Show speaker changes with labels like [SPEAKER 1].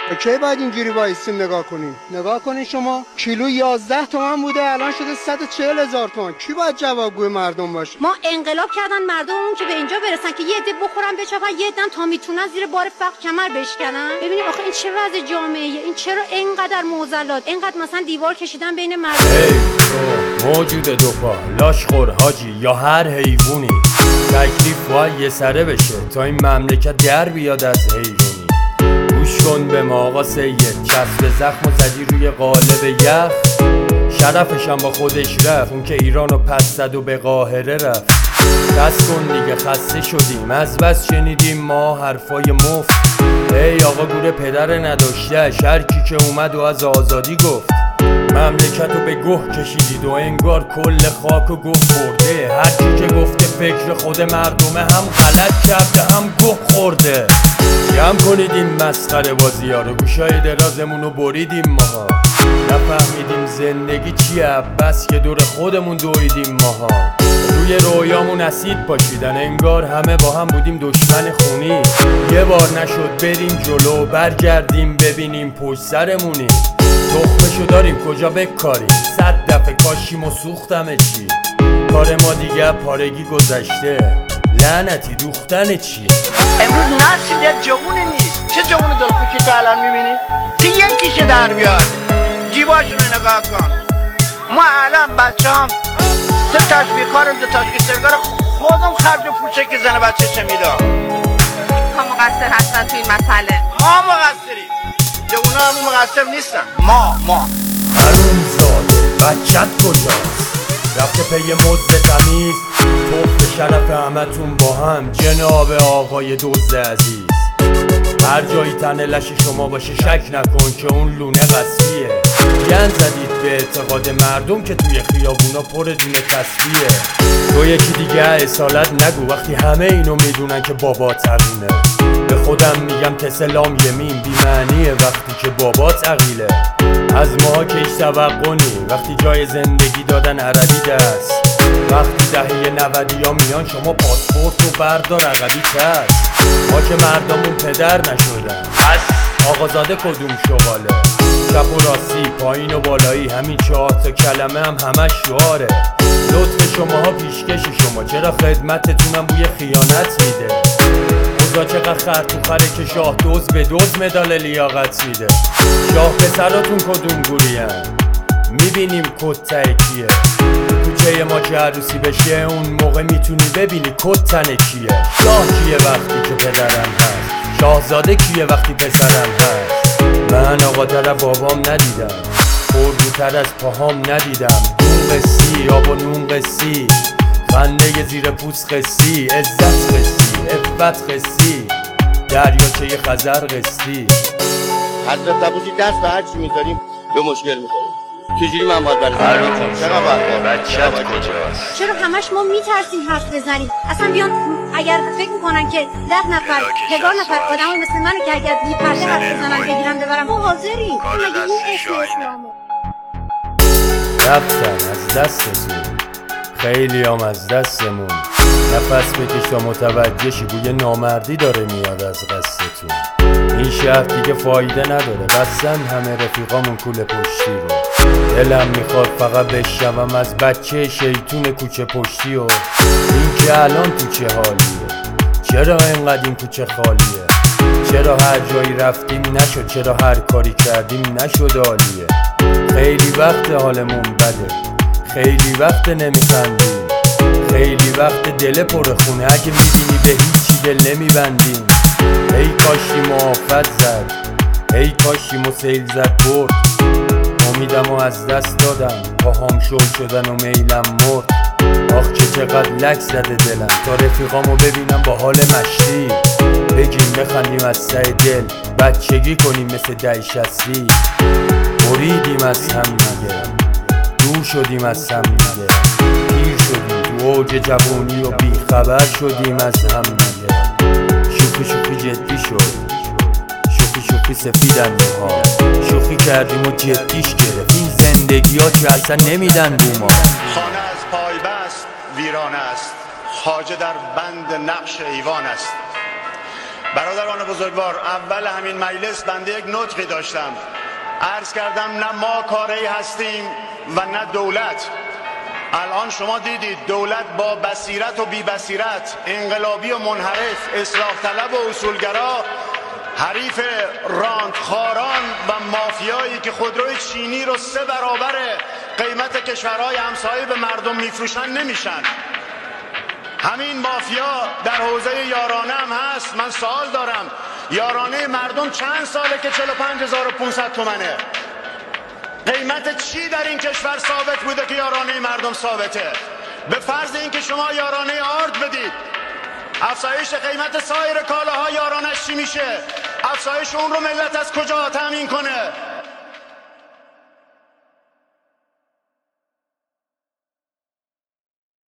[SPEAKER 1] کی باید اینجوری وایسیم نگاه کنیم؟ نگاه کنین شما، کیلو 11 تومن بوده الان شده 140,000 تومن. کی باید جوابگوی مردم باشه؟
[SPEAKER 2] ما انقلاب کردن مردممون که به اینجا برسن که یه عده بخورن بچپن، یه عده تا میتونن زیر بار فقر کمر بشکنن. ببینید آخه این چه وضع جامعه، این چرا اینقدر معضلات، اینقدر مثلا دیوار کشیدن بین مردم.
[SPEAKER 3] تو موجود دو پا لاشخور حاجی یا هر حیوانی، تکلیف باید یه سره بشه تا این مملکت در بیاد از حیوانی. گوش کن به ما آقا سید، چسب زخم و زدی روی قالب یخ، شرفشم با خودش رفت اون که ایرانو پس زد و به قاهره رفت. دست کن دیگه خسته شدیم از بس شنیدیم ما حرفای مفت. ای آقا گور پدر نداشته هرکی که اومد و از آزادی گفت. مملکتو به گوه کشیدید و انگار کل خاک و گوه برده. هرکی که گفته فکر خود مردمه هم غلط کرده هم گوه خورده. جمع کنید این مسخره بازی ها رو، گوشای درازمونو بریدیم ماها. نفهمیدیم زندگی چیه بس که دور خودمون دویدیم ماها. روی رویامون اسید پاشیدن انگار همه با هم بودیم دشمن خونی. یه بار نشد بریم جلو برگردیم ببینیم پشت سرمونی. تخمشو داریم کجا بکاریم، 100 دفعه کاشیم و سوختمه چی. کار ما دیگه پارگی گذشته، لعنتی دوختن چی.
[SPEAKER 4] امروز نسل جوون نیست. چه جوون دلخوشی تو الان میبینی؟ که یکیشه در بیاد جیباشونو نگاه کن. ما الان بچه هم 3 تاش بیکارم 2 تاش گسترگار خودم خرج پوچه که زن بچه چه میدم.
[SPEAKER 5] ما مقصر هستن تو این مسئله.
[SPEAKER 4] ما مقصریم، جوونا هم مقصر نیستن. ما
[SPEAKER 3] حروم زاده بچت کجاست؟ رفته پی مزد تمیز توف شرف همتون با هم جناب آقای دزد عزیز. هر جایی تنه لش شما باشه شک نکن که اون لونه قصبیه. گند زدید به اعتقاد مردم که توی خیابونا پر دونه تسبیه. تو یکی دیگه اصالت نگو وقتی همه اینو میدونن که بابا تقینه. به خودم میگم تسلام یمین بی معنیه وقتی که بابا تقیله. از ماها که ایش توقع نی وقتی جای زندگی دادن عربی دست. وقتی دهه 90 ها میان شما پاسپورت رو بردار عقبی کرد. ما که مردمون پدر نشدن پس آقازاده کدوم شغاله. چپ و راستی پایین و بالایی همین 4 تا کلمه هم همش شعاره. لطف شماها پیشکشی شما چرا خدمتتونم بوی خیانت میده. اوضاع چقدر خرطوخره که شاه دوز به دوز مدال لیاقت میده. شاه پسراتون کدوم گورین میبینیم کد کیه. کوچه ما که عروسی بشه اون موقع میتونی ببینی کد تن کیه. شاه کیه وقتی که پدرم هست، شاهزاده کیه وقتی پسرم هست. من آقا تر بابام ندیدم، خردوتر از پاهام ندیدم. دون قصی آب و نون قصی، خنده زیر پوست قصی، عزت قصی افت قصی، دریاچه خزر قصی.
[SPEAKER 6] حضرت عبوسی دست به هرچی میذاریم به مشکل میخوریم. چجوری من باید برای چرا
[SPEAKER 3] بچت کجاست؟
[SPEAKER 2] چرا همش ما میترسیم حرف بزنیم؟ اصلا بیان اگر فکر میکنن که 10 نفر 1000 نفر آدمای مثل منو که اگر بی پرده حرف بزنن بگیرن ببرم ما حاضریم. مگه این اسلامه؟
[SPEAKER 3] رفتن از دستتون خیلی هم از دستمون. نفس بکش تا متوجه شی بوی نامردی داره میاد از قصدتون. این شهر دیگه فایده نداره بستن همه رفیقامون کوله پشتی رو. دلم میخواد فقط بشنوم از بچه شیطون کوچه پشتی و این که الان تو چه حالیه. چرا اینقدر این کوچه خالیه؟ چرا هر جایی رفتیم نشد؟ چرا هر کاری کردیم نشد عالیه؟ خیلی وقت حالمون بده، خیلی وقت نمیخندیم، خیلی وقت دل پر خونه اگه میبینی به هیچی دل نمیبندیم. ای کاشی آفت زد، ای کاشی سیل زد برد. امیدم و از دست دادم، پاهام شل شدن و میلم مرد. آخ که چقدر لک زده دلم تا رفیقامو ببینم با حال مشتی. بگیم بخندیم از ته دل، بچگی کنیم مثل 10-60. بریدیم از هم دیگه، دور شدیم از هم دیگه، پیر شدیم تو اوج جوانی و بیخبر شدیم از هم دیگه. شوخی شوخی جدی شد، شوخی شوخی سفیدن موها. شوخی کردیم و جدیش گرفت، این زندگی ها که اصلا نمیدن بو ما.
[SPEAKER 7] خانه از پای بست ویران است، خواجه در بند نقش ایوان است. برادران بزرگوار، اول همین مجلس بنده یک نطقی داشتم. عرض کردم نه ما کاری هستیم و نه دولت. الان شما دیدید دولت با بصیرت و بی بصیرت، انقلابی و منحرف، اصلاح طلب و اصولگرا، حریف راندخاران و مافیایی که خودروی چینی رو 3 برابر قیمت کشورهای همسایه به مردم میفروشن نمیشن. همین مافیا در حوزه یارانه هم هست. من سوال دارم، یارانه مردم چند ساله که 45500 تومنه؟ قیمت چی در این کشور ثابت بوده که یارانه مردم ثابته؟ به فرض اینکه شما یارانه آرد بدید، افزایش قیمت سایر کالاها یارانش چی میشه؟ افزایش اون رو ملت از کجا تامین کنه؟